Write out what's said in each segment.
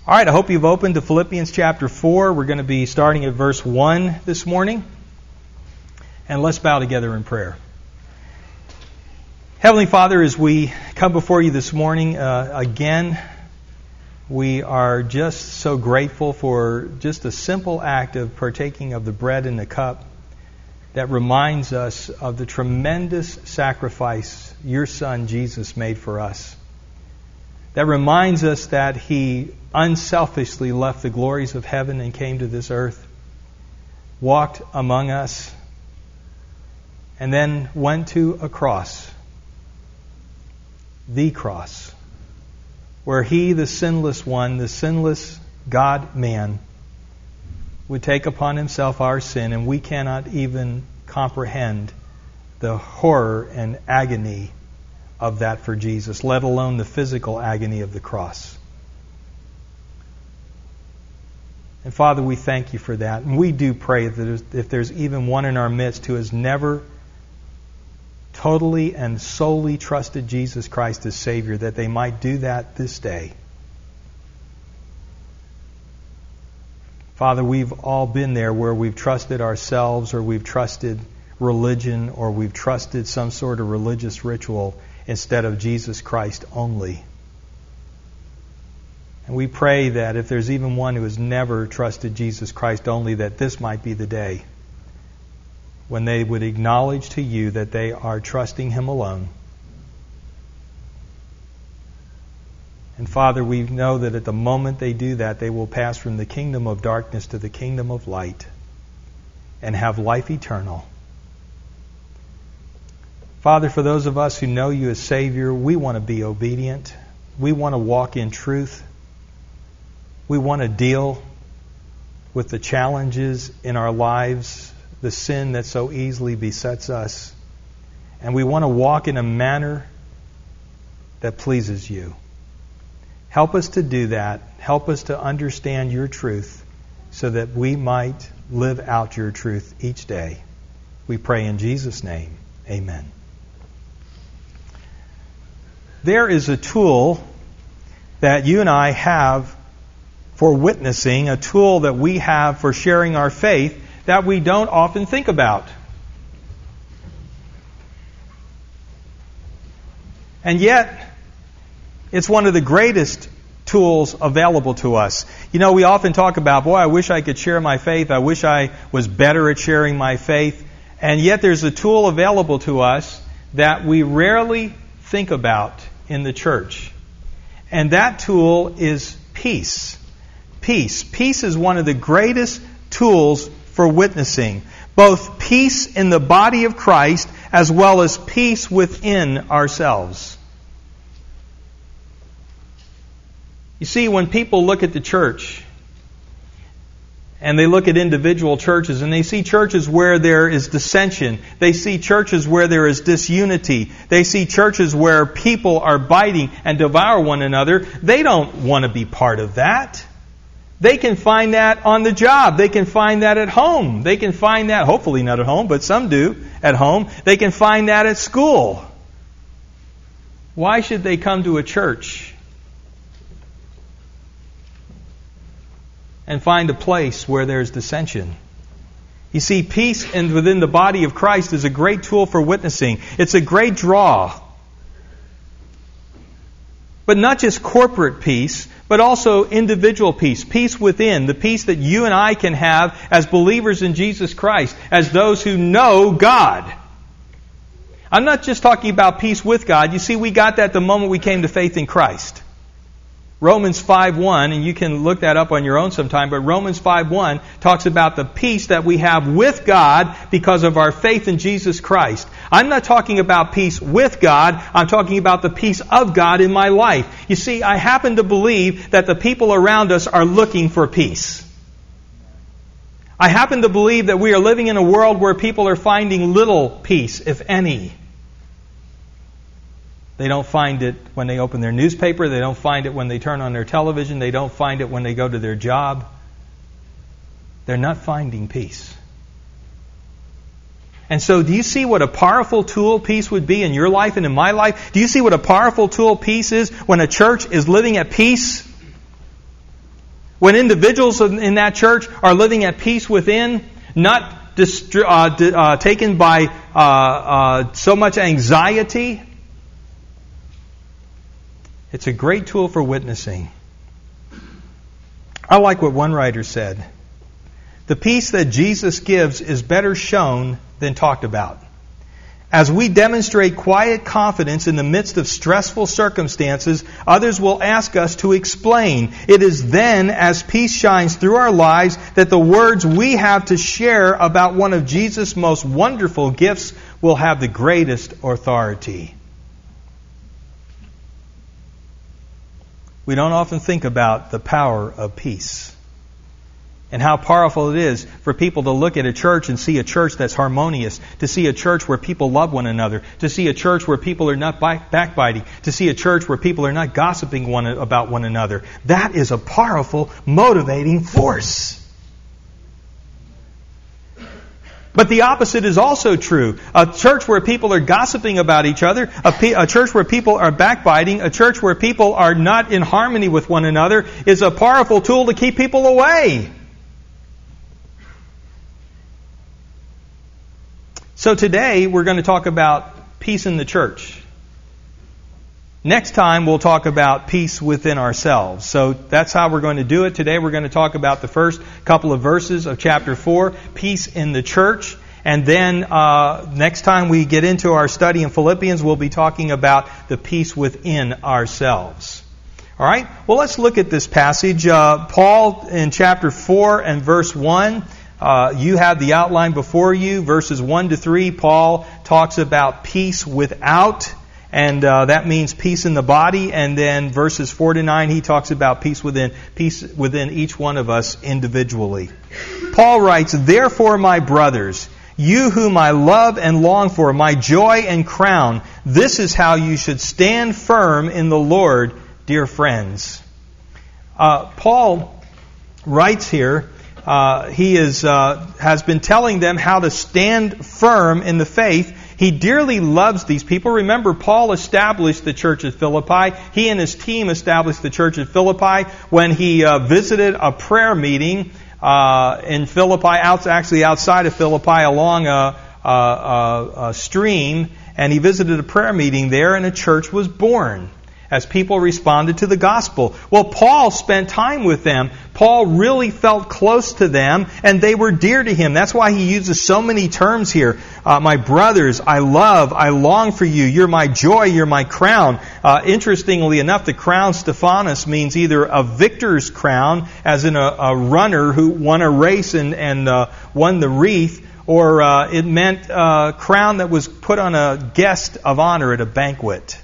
All right, I hope you've opened to Philippians chapter 4. We're going to be starting at verse 1 this morning. And let's bow together in prayer. Heavenly Father, as we come before you this morning again, we are just so grateful for just a simple act of partaking of the bread and the cup that reminds us of the tremendous sacrifice your Son Jesus made for us. That reminds us that He unselfishly left the glories of heaven and came to this earth, walked among us, and then went to a cross, the cross, where He, the sinless one, the sinless God-man, would take upon Himself our sin, and we cannot even comprehend the horror and agony of that for Jesus, let alone the physical agony of the cross. And Father, we thank you for that. And we do pray that if there's even one in our midst who has never totally and solely trusted Jesus Christ as Savior, that they might do that this day. Father, we've all been there where we've trusted ourselves, or we've trusted religion, or we've trusted some sort of religious ritual instead of Jesus Christ only. And we pray that if there's even one who has never trusted Jesus Christ only, that this might be the day when they would acknowledge to you that they are trusting Him alone. And Father, we know that at the moment they do that, they will pass from the kingdom of darkness to the kingdom of light and have life eternal. Father, for those of us who know you as Savior, we want to be obedient. We want to walk in truth. We want to deal with the challenges in our lives, the sin that so easily besets us. And we want to walk in a manner that pleases you. Help us to do that. Help us to understand your truth so that we might live out your truth each day. We pray in Jesus' name. Amen. There is a tool that you and I have for witnessing, a tool that we have for sharing our faith that we don't often think about. And yet, it's one of the greatest tools available to us. You know, we often talk about, boy, I wish I could share my faith. I wish I was better at sharing my faith. And yet there's a tool available to us that we rarely think about in the church. And that tool is peace. Peace. Peace is one of the greatest tools for witnessing. Both peace in the body of Christ as well as peace within ourselves. You see, when people look at the church and they look at individual churches and they see churches where there is dissension, they see churches where there is disunity, they see churches where people are biting and devour one another, they don't want to be part of that. They can find that on the job. They can find that at home. They can find that, hopefully not at home, but some do at home. They can find that at school. Why should they come to a church and find a place where there's dissension? You see, peace within the body of Christ is a great tool for witnessing. It's a great draw. But not just corporate peace, but also individual peace. Peace within, the peace that you and I can have as believers in Jesus Christ, as those who know God. I'm not just talking about peace with God. You see, we got that the moment we came to faith in Christ. Romans 5:1, and you can look that up on your own sometime, but Romans 5:1 talks about the peace that we have with God because of our faith in Jesus Christ. I'm not talking about peace with God, I'm talking about the peace of God in my life. You see, I happen to believe that the people around us are looking for peace. I happen to believe that we are living in a world where people are finding little peace, if any. They don't find it when they open their newspaper. They don't find it when they turn on their television. They don't find it when they go to their job. They're not finding peace. And so do you see what a powerful tool peace would be in your life and in my life? Do you see what a powerful tool peace is when a church is living at peace? When individuals in that church are living at peace within, not taken by so much anxiety, it's a great tool for witnessing. I like what one writer said. The peace that Jesus gives is better shown than talked about. As we demonstrate quiet confidence in the midst of stressful circumstances, others will ask us to explain. It is then, as peace shines through our lives, that the words we have to share about one of Jesus' most wonderful gifts will have the greatest authority. We don't often think about the power of peace and how powerful it is for people to look at a church and see a church that's harmonious, to see a church where people love one another, to see a church where people are not backbiting, to see a church where people are not gossiping about one another. That is a powerful, motivating force. But the opposite is also true. A church where people are gossiping about each other, a church where people are backbiting, a church where people are not in harmony with one another is a powerful tool to keep people away. So today we're going to talk about peace in the church. Next time we'll talk about peace within ourselves. So that's how we're going to do it. Today we're going to talk about the first couple of verses of chapter 4, peace in the church. And then next time we get into our study in Philippians, we'll be talking about the peace within ourselves. All right? Well, let's look at this passage. Paul in chapter 4 and verse 1. You have the outline before you. Verses 1 to 3, Paul talks about peace without. And that means peace in the body. And then verses 4 to 9, he talks about peace within each one of us individually. Paul writes, "Therefore, my brothers, you whom I love and long for, my joy and crown, this is how you should stand firm in the Lord, dear friends." Paul writes here, he has been telling them how to stand firm in the faith. He dearly loves these people. Remember, Paul established the church at Philippi. He and his team established the church at Philippi when he visited a prayer meeting in Philippi, actually outside of Philippi, along a stream. And he visited a prayer meeting there, and a church was born as people responded to the gospel. Well, Paul spent time with them. Paul really felt close to them, and they were dear to him. That's why he uses so many terms here. My brothers, I love, I long for you. You're my joy, you're my crown. Interestingly enough, the crown Stephanos means either a victor's crown, as in a runner who won a race and won the wreath, or it meant a crown that was put on a guest of honor at a banquet.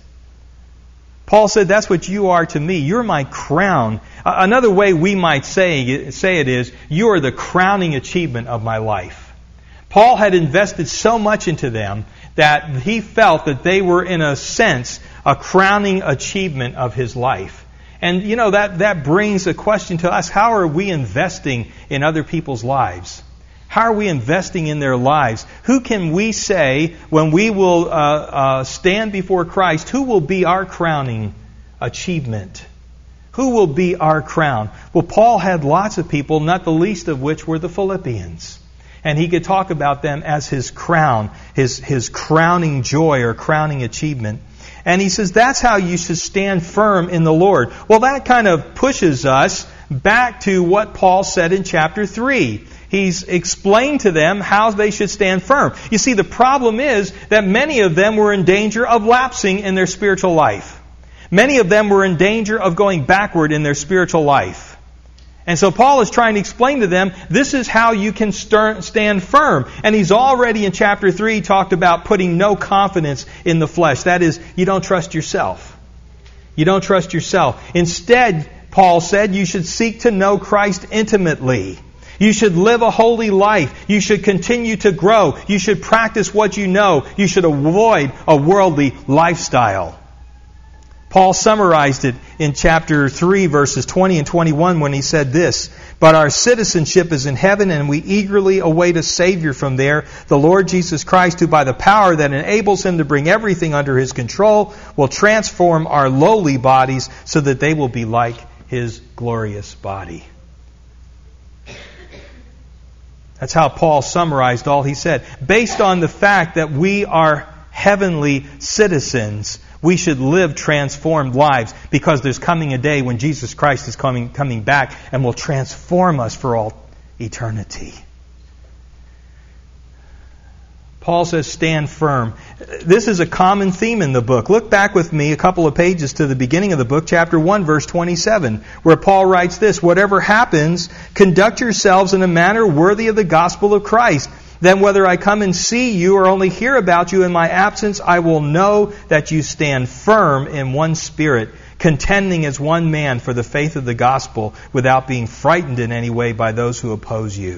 Paul said, that's what you are to me. You're my crown. Another way we might say it is, you are the crowning achievement of my life. Paul had invested so much into them that he felt that they were, in a sense, a crowning achievement of his life. And, you know, that brings a question to us. How are we investing in other people's lives? How are we investing in their lives? Who can we say, when we will stand before Christ, who will be our crowning achievement? Who will be our crown? Well, Paul had lots of people, not the least of which were the Philippians. And he could talk about them as his crown, his crowning joy or crowning achievement. And he says, that's how you should stand firm in the Lord. Well, that kind of pushes us back to what Paul said in chapter 3. He's explained to them how they should stand firm. You see, the problem is that many of them were in danger of lapsing in their spiritual life. Many of them were in danger of going backward in their spiritual life. And so Paul is trying to explain to them, this is how you can stand firm. And he's already in chapter 3 talked about putting no confidence in the flesh. That is, you don't trust yourself. You don't trust yourself. Instead, Paul said, you should seek to know Christ intimately. You should live a holy life. You should continue to grow. You should practice what you know. You should avoid a worldly lifestyle. Paul summarized it in chapter 3, verses 20 and 21 when he said this, "But our citizenship is in heaven, and we eagerly await a Savior from there, the Lord Jesus Christ, who by the power that enables Him to bring everything under His control will transform our lowly bodies so that they will be like His glorious body." That's how Paul summarized all he said. Based on the fact that we are heavenly citizens, we should live transformed lives, because there's coming a day when Jesus Christ is coming back and will transform us for all eternity. Paul says, stand firm. This is a common theme in the book. Look back with me a couple of pages to the beginning of the book, chapter 1, verse 27, where Paul writes this: whatever happens, conduct yourselves in a manner worthy of the gospel of Christ. Then whether I come and see you or only hear about you in my absence, I will know that you stand firm in one spirit, contending as one man for the faith of the gospel, without being frightened in any way by those who oppose you.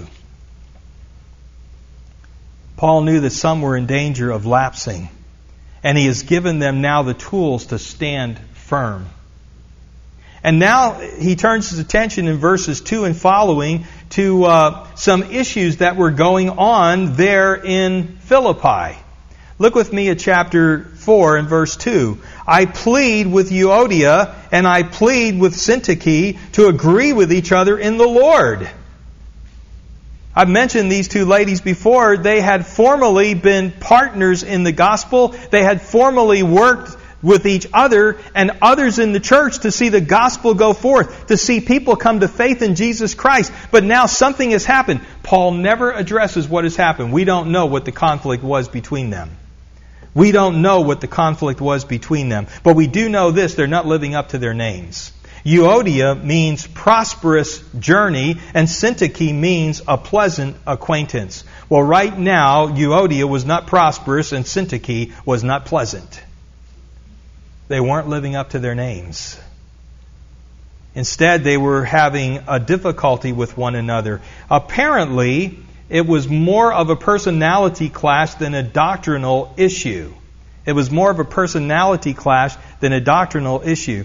Paul knew that some were in danger of lapsing, and he has given them now the tools to stand firm. And now he turns his attention in verses 2 and following to some issues that were going on there in Philippi. Look with me at chapter 4 and verse 2. I plead with Euodia and I plead with Syntyche to agree with each other in the Lord. I've mentioned these two ladies before. They had formerly been partners in the gospel. They had formerly worked with each other and others in the church to see the gospel go forth, to see people come to faith in Jesus Christ. But now something has happened. Paul never addresses what has happened. We don't know what the conflict was between them. We don't know what the conflict was between them. But we do know this: they're not living up to their names. Euodia means prosperous journey, and Syntyche means a pleasant acquaintance. Well, right now, Euodia was not prosperous and Syntyche was not pleasant. They weren't living up to their names. Instead, they were having a difficulty with one another. Apparently, it was more of a personality clash than a doctrinal issue. It was more of a personality clash than a doctrinal issue.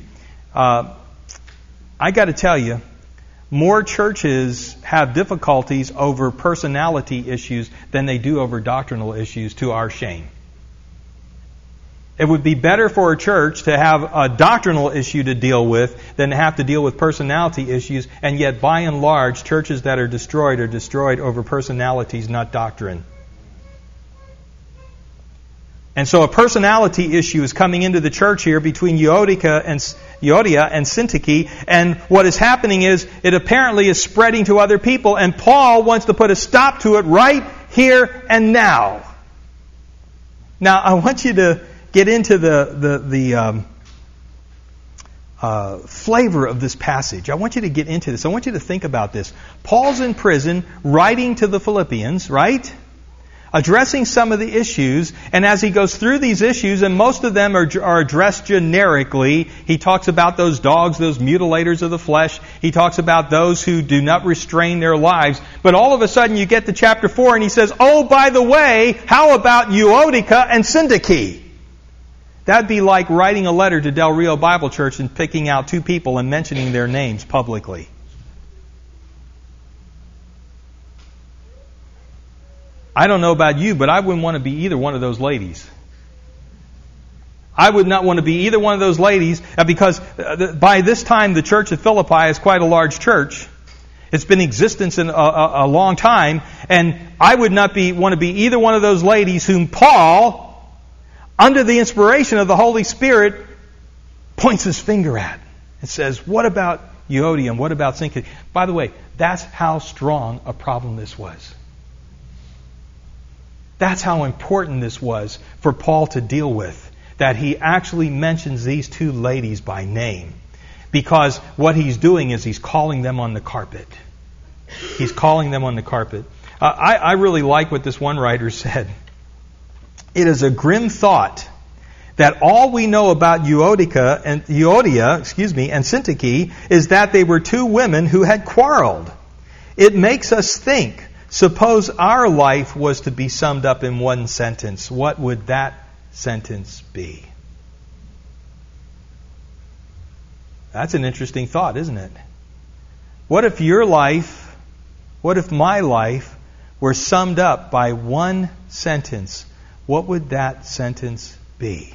I got to tell you, more churches have difficulties over personality issues than they do over doctrinal issues, to our shame. It would be better for a church to have a doctrinal issue to deal with than to have to deal with personality issues, and yet by and large, churches that are destroyed over personalities, not doctrine. And so a personality issue is coming into the church here between Euodia and Syntyche, and what is happening is it apparently is spreading to other people, and Paul wants to put a stop to it right here and now. Now, I want you to get into the flavor of this passage. I want you to get into this. I want you to think about this. Paul's in prison, writing to the Philippians, right? Addressing some of the issues, and as he goes through these issues, and most of them are addressed generically, he talks about those dogs, those mutilators of the flesh. He talks about those who do not restrain their lives. But all of a sudden you get to chapter 4 and he says, oh, by the way, how about Euodia and Syntyche? That'd be like writing a letter to Del Rio Bible Church and picking out two people and mentioning their names publicly. I don't know about you, but I wouldn't want to be either one of those ladies. I would not want to be either one of those ladies, because by this time the church at Philippi is quite a large church. It's been in existence in a long time, and I would not want to be either one of those ladies whom Paul, under the inspiration of the Holy Spirit, points his finger at and says, what about Euodia and what about Syntyche? By the way, that's how strong a problem this was. That's how important this was for Paul to deal with, that he actually mentions these two ladies by name. Because what he's doing is he's calling them on the carpet. He's calling them on the carpet. I really like what this one writer said. It is a grim thought that all we know about Euodia and Syntyche is that they were two women who had quarreled. It makes us think, suppose our life was to be summed up in one sentence. What would that sentence be? That's an interesting thought, isn't it? What if your life, what if my life were summed up by one sentence? What would that sentence be?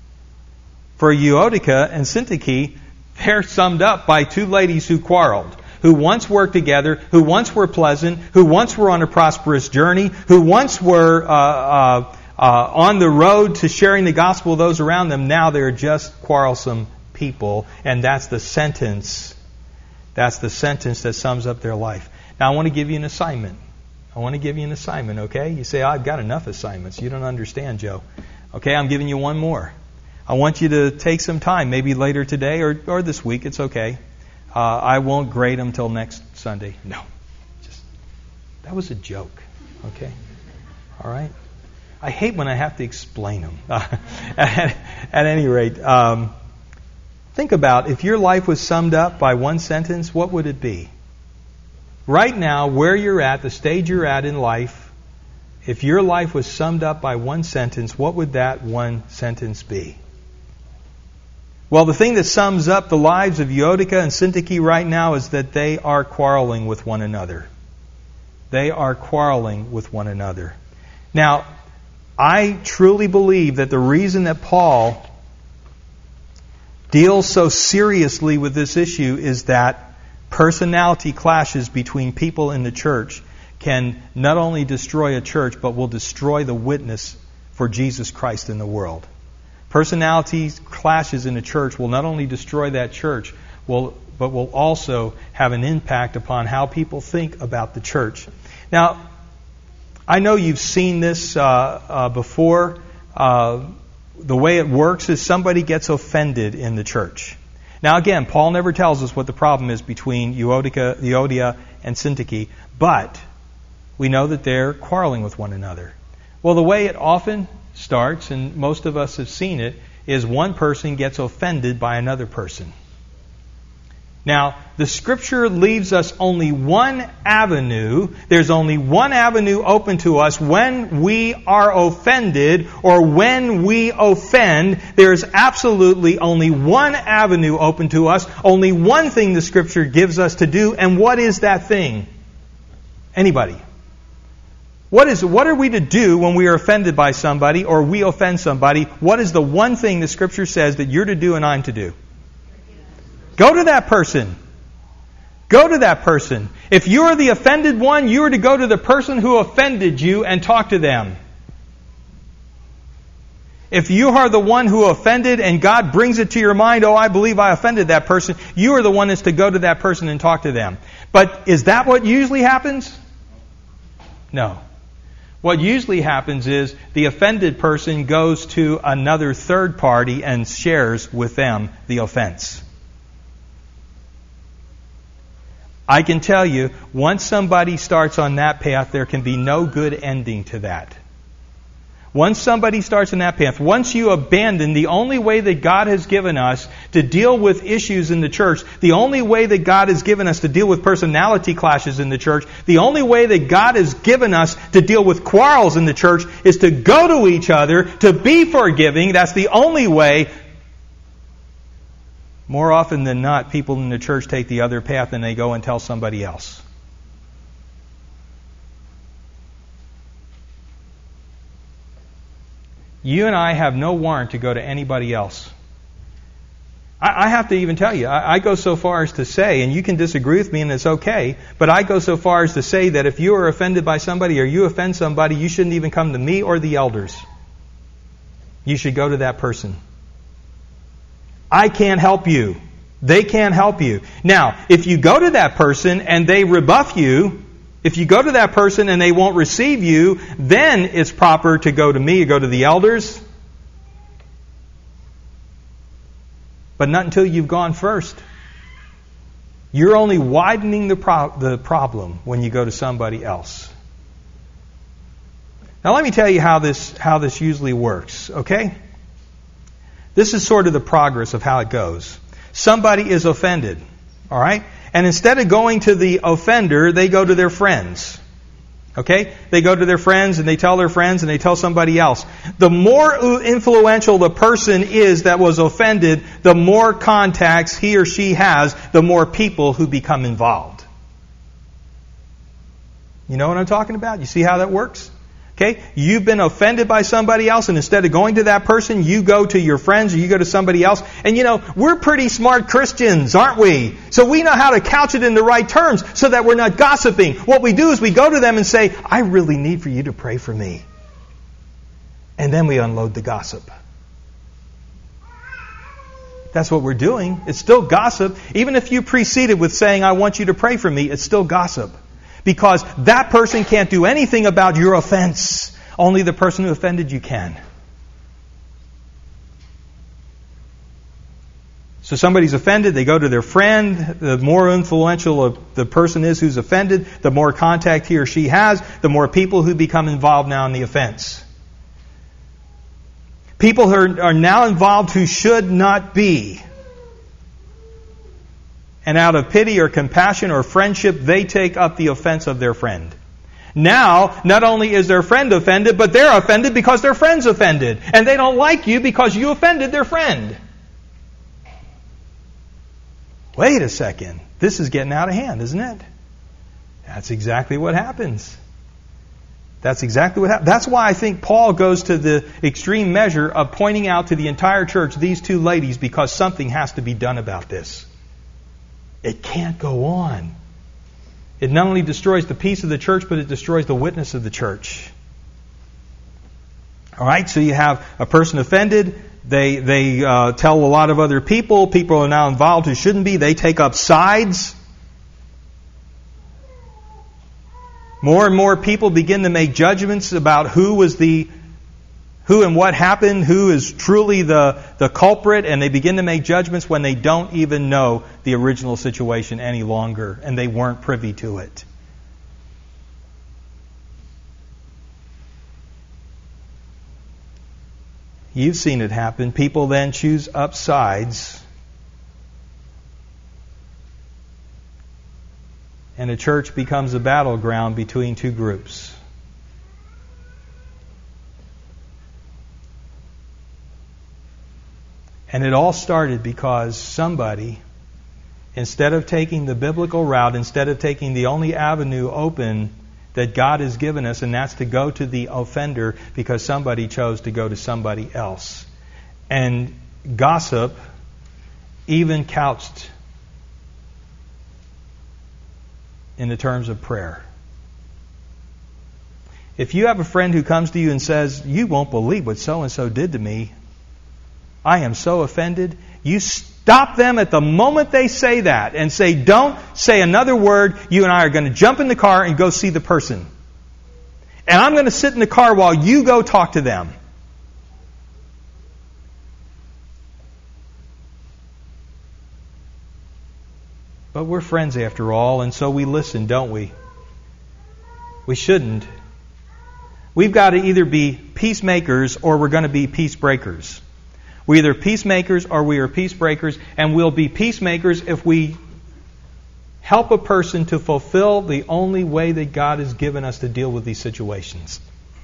For Euodia and Syntyche, they're summed up by two ladies who quarreled. who once worked together, who once were pleasant, who once were on a prosperous journey, who once were on the road to sharing the gospel with those around them, now they're just quarrelsome people. And that's the sentence. That's the sentence that sums up their life. Now, I want to give you an assignment. Okay? You say, I've got enough assignments. You don't understand, Joe. Okay, I'm giving you one more. I want you to take some time, maybe later today or this week. It's okay. I won't grade them till next Sunday. No. That was a joke. Okay? All right? I hate when I have to explain them. At any rate, think about if your life was summed up by one sentence, what would it be? Right now, where you're at, the stage you're at in life, if your life was summed up by one sentence, what would that one sentence be? Well, the thing that sums up the lives of Euodia and Syntyche right now is that they are quarreling with one another. They are quarreling with one another. Now, I truly believe that the reason that Paul deals so seriously with this issue is that personality clashes between people in the church can not only destroy a church, but will destroy the witness for Jesus Christ in the world. Personality clashes in a church will not only destroy that church, but will also have an impact upon how people think about the church. Now, I know you've seen this before. The way it works is somebody gets offended in the church. Now again, Paul never tells us what the problem is between Euodia and Syntyche, but we know that they're quarreling with one another. Well, the way it often starts, and most of us have seen it, is one person gets offended by another person. Now, the Scripture leaves us only one avenue. There's only one avenue open to us when we are offended or when we offend. There's absolutely only one avenue open to us. Only one thing the Scripture gives us to do. And what is that thing? Anybody? What are we to do when we are offended by somebody or we offend somebody? What is the one thing the Scripture says that you're to do and I'm to do? Go to that person. Go to that person. If you're the offended one, you are to go to the person who offended you and talk to them. If you are the one who offended and God brings it to your mind, oh, I believe I offended that person, you are the one that's to go to that person and talk to them. But is that what usually happens? No. What usually happens is the offended person goes to another third party and shares with them the offense. I can tell you, once somebody starts on that path, there can be no good ending to that. Once somebody starts on that path, once you abandon the only way that God has given us to deal with issues in the church, the only way that God has given us to deal with personality clashes in the church, the only way that God has given us to deal with quarrels in the church is to go to each other, to be forgiving. That's the only way. More often than not, people in the church take the other path and they go and tell somebody else. You and I have no warrant to go to anybody else. I have to even tell you, I go so far as to say, and you can disagree with me and it's okay, but I go so far as to say that if you are offended by somebody or you offend somebody, you shouldn't even come to me or the elders. You should go to that person. I can't help you. They can't help you. Now, if you go to that person and they rebuff you, if you go to that person and they won't receive you, then it's proper to go to me or go to the elders. But not until you've gone first. You're only widening the problem when you go to somebody else. Now let me tell you how this usually works, okay? This is sort of the progress of how it goes. Somebody is offended, all right? And instead of going to the offender, they go to their friends. Okay? They go to their friends and they tell their friends and they tell somebody else. The more influential the person is that was offended, the more contacts he or she has, the more people who become involved. You know what I'm talking about? You see how that works? Okay? You've been offended by somebody else, and instead of going to that person, you go to your friends or you go to somebody else. And we're pretty smart Christians, aren't we? So we know how to couch it in the right terms so that we're not gossiping. What we do is we go to them and say, I really need for you to pray for me. And then we unload the gossip. That's what we're doing. It's still gossip. Even if you preceded with saying, I want you to pray for me, it's still gossip. Because that person can't do anything about your offense. Only the person who offended you can. So somebody's offended, they go to their friend. The more influential the person is who's offended, the more contact he or she has, the more people who become involved now in the offense. People who are now involved who should not be. And out of pity or compassion or friendship, they take up the offense of their friend. Now, not only is their friend offended, but they're offended because their friend's offended. And they don't like you because you offended their friend. Wait a second. This is getting out of hand, isn't it? That's exactly what happens. That's exactly what happens. That's why I think Paul goes to the extreme measure of pointing out to the entire church these two ladies, because something has to be done about this. It can't go on. It not only destroys the peace of the church, but it destroys the witness of the church. All right, so you have a person offended. They tell a lot of other people. People are now involved who shouldn't be. They take up sides. More and more people begin to make judgments about who and what happened, who is truly the culprit, and they begin to make judgments when they don't even know the original situation any longer, and they weren't privy to it. You've seen it happen. People then choose up sides, and a church becomes a battleground between two groups. And it all started because somebody, instead of taking the biblical route, instead of taking the only avenue open that God has given us, and that's to go to the offender, because somebody chose to go to somebody else. And gossip, even couched in the terms of prayer. If you have a friend who comes to you and says, you won't believe what so-and-so did to me, I am so offended, you stop them at the moment they say that and say, don't say another word. You and I are going to jump in the car and go see the person. And I'm going to sit in the car while you go talk to them. But we're friends after all, and so we listen, don't we? We shouldn't. We've got to either be peacemakers or we're going to be peace breakers. We're either peacemakers or we are peace breakers, and we'll be peacemakers if we help a person to fulfill the only way that God has given us to deal with these situations.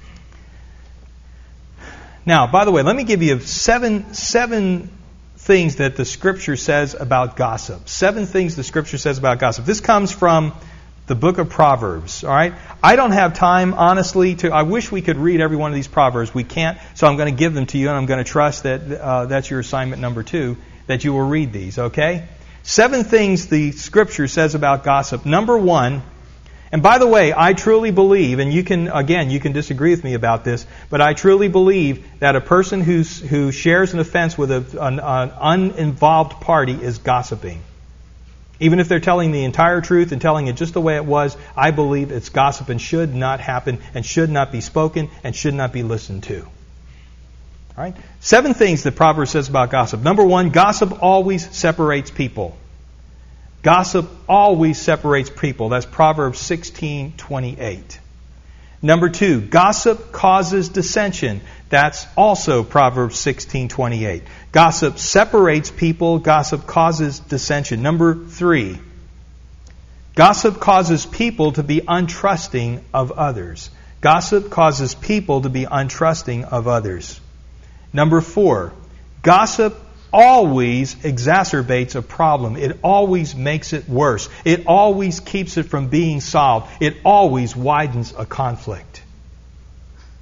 Now, by the way, let me give you seven things that the Scripture says about gossip. 7 things the Scripture says about gossip. This comes from the book of Proverbs. All right, I don't have time, honestly. I wish we could read every one of these Proverbs. We can't, so I'm going to give them to you, and I'm going to trust that that's your assignment number 2, that you will read these. Okay, 7 things the Scripture says about gossip. Number 1, and by the way, I truly believe, and you can disagree with me about this, but I truly believe that a person who shares an offense with an uninvolved party is gossiping. Even if they're telling the entire truth and telling it just the way it was, I believe it's gossip and should not happen and should not be spoken and should not be listened to. All right? 7 things that Proverbs says about gossip. Number 1, gossip always separates people. Gossip always separates people. That's Proverbs 16:28. Number 2, gossip causes dissension. That's also Proverbs 16:28. Gossip separates people. Gossip causes dissension. Number 3, gossip causes people to be untrusting of others. Gossip causes people to be untrusting of others. Number 4, gossip always exacerbates a problem. It always makes it worse. It always keeps it from being solved. It always widens a conflict.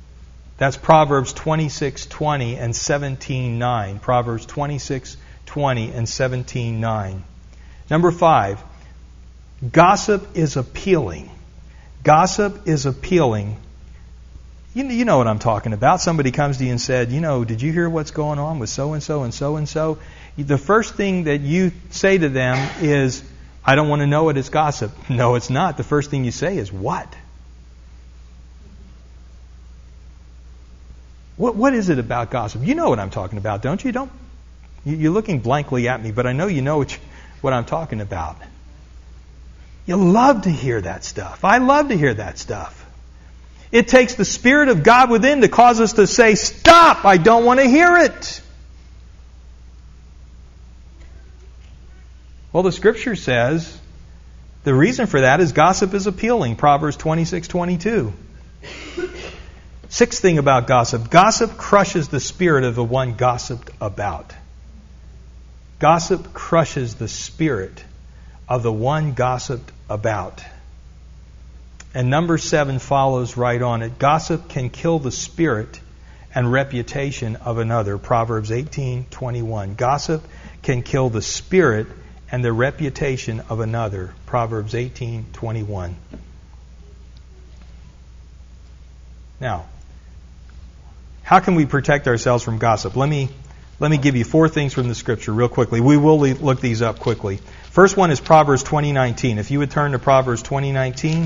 That's Proverbs 26:20 and 17:9. Proverbs 26:20 and 17:9. Number 5, gossip is appealing. Gossip is appealing. You know what I'm talking about. Somebody comes to you and said, did you hear what's going on with so-and-so and so-and-so? The first thing that you say to them is, I don't want to know it, it's gossip. No, it's not. The first thing you say is, what? What is it about gossip? You know what I'm talking about, don't you? You're looking blankly at me, but I know you know what I'm talking about. You love to hear that stuff. I love to hear that stuff. It takes the Spirit of God within to cause us to say, stop, I don't want to hear it. Well, the Scripture says the reason for that is gossip is appealing. Proverbs 26:22. Sixth thing about gossip. Gossip crushes the spirit of the one gossiped about. Gossip crushes the spirit of the one gossiped about. And number 7 follows right on it. Gossip can kill the spirit and reputation of another. Proverbs 18:21. Gossip can kill the spirit and the reputation of another. Proverbs 18:21. Now, how can we protect ourselves from gossip? Let me give you 4 things from the Scripture real quickly. We will look these up quickly. First one is Proverbs 20:19. If you would turn to Proverbs 20:19.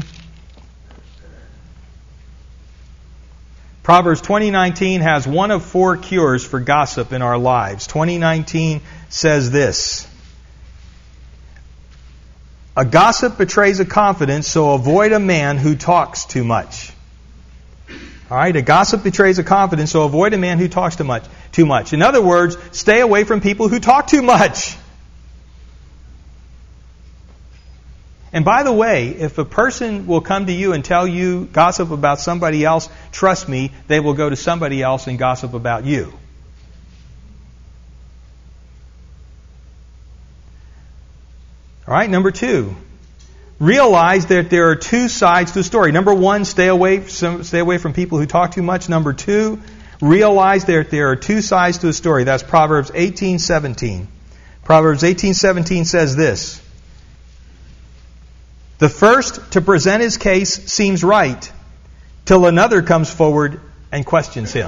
Proverbs 20:19 has one of 4 cures for gossip in our lives. 20:19 says this: a gossip betrays a confidence, so avoid a man who talks too much. All right, a gossip betrays a confidence, so avoid a man who talks too much. In other words, stay away from people who talk too much. And by the way, if a person will come to you and tell you gossip about somebody else, trust me, they will go to somebody else and gossip about you. All right, number 2. Realize that there are 2 sides to a story. Number 1, stay away from people who talk too much. Number 2, realize that there are 2 sides to a story. That's Proverbs 18:17. Proverbs 18:17 says this: the first to present his case seems right, till another comes forward and questions him.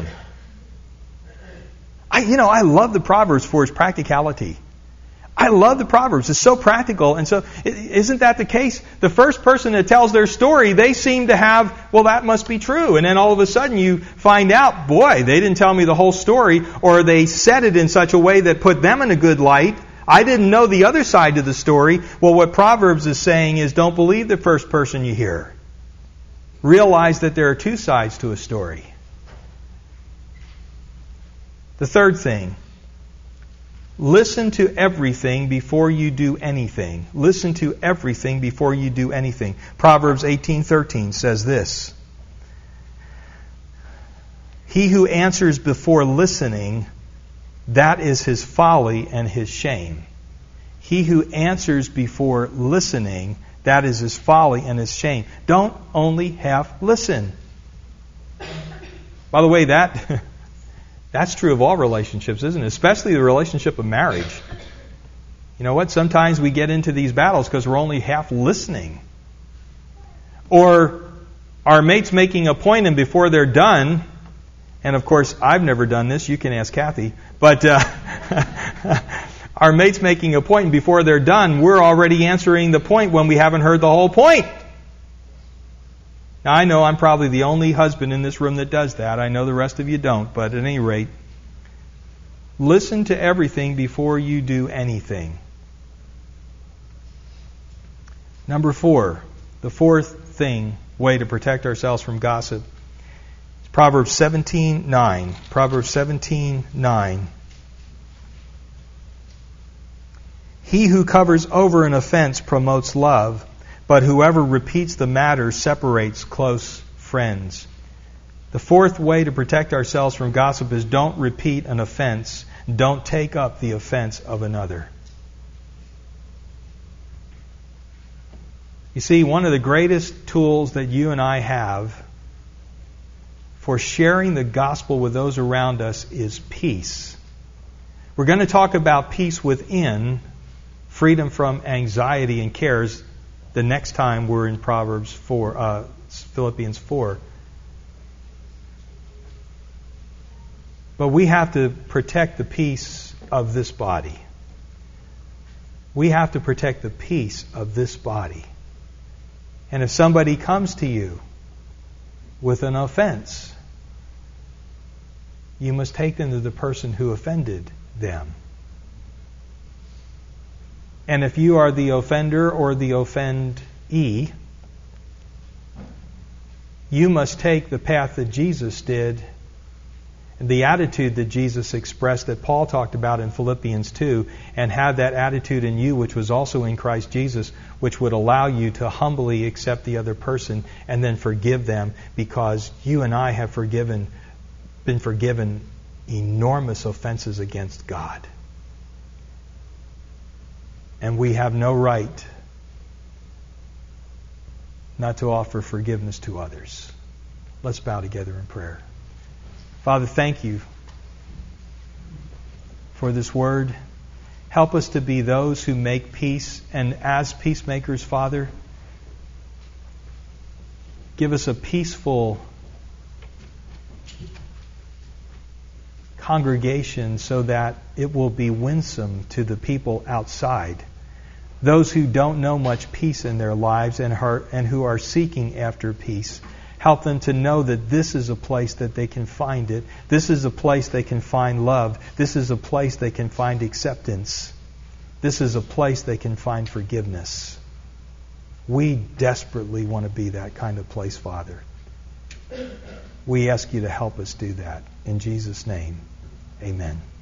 I love the Proverbs for its practicality. I love the Proverbs. It's so practical. And so, isn't that the case? The first person that tells their story, they seem to have, well, that must be true. And then all of a sudden you find out, boy, they didn't tell me the whole story, or they said it in such a way that put them in a good light. I didn't know the other side of the story. Well, what Proverbs is saying is, don't believe the first person you hear. Realize that there are 2 sides to a story. The third thing, listen to everything before you do anything. Listen to everything before you do anything. Proverbs 18:13 says this: he who answers before listening, that is his folly and his shame. He who answers before listening, that is his folly and his shame. Don't only half listen. By the way, that's true of all relationships, isn't it? Especially the relationship of marriage. You know what? Sometimes we get into these battles because we're only half listening. Or our mate's making a point and before they're done, and of course I've never done this, you can ask Kathy, but our mate's making a point and before they're done, we're already answering the point when we haven't heard the whole point. Now, I know I'm probably the only husband in this room that does that. I know the rest of you don't, but at any rate, listen to everything before you do anything. Number 4, the fourth way to protect ourselves from gossip, is Proverbs 17:9. Proverbs 17:9. He who covers over an offense promotes love, but whoever repeats the matter separates close friends. The fourth way to protect ourselves from gossip is don't repeat an offense. Don't take up the offense of another. You see, one of the greatest tools that you and I have for sharing the gospel with those around us is peace. We're going to talk about peace within, freedom from anxiety and cares, the next time we're in Philippians 4. But we have to protect the peace of this body. We have to protect the peace of this body. And if somebody comes to you with an offense, you must take them to the person who offended them. And if you are the offender or the offendee, you must take the path that Jesus did, and the attitude that Jesus expressed, that Paul talked about in Philippians 2, and have that attitude in you, which was also in Christ Jesus, which would allow you to humbly accept the other person and then forgive them, because you and I have been forgiven enormous offenses against God. And we have no right not to offer forgiveness to others. Let's bow together in prayer. Father, thank you for this word. Help us to be those who make peace. And as peacemakers, Father, give us a peaceful congregation so that it will be winsome to the people outside. Those who don't know much peace in their lives and who are seeking after peace. Help them to know that this is a place that they can find it. This is a place they can find love. This is a place they can find acceptance. This is a place they can find forgiveness. We desperately want to be that kind of place, Father. We ask you to help us do that. In Jesus' name, amen.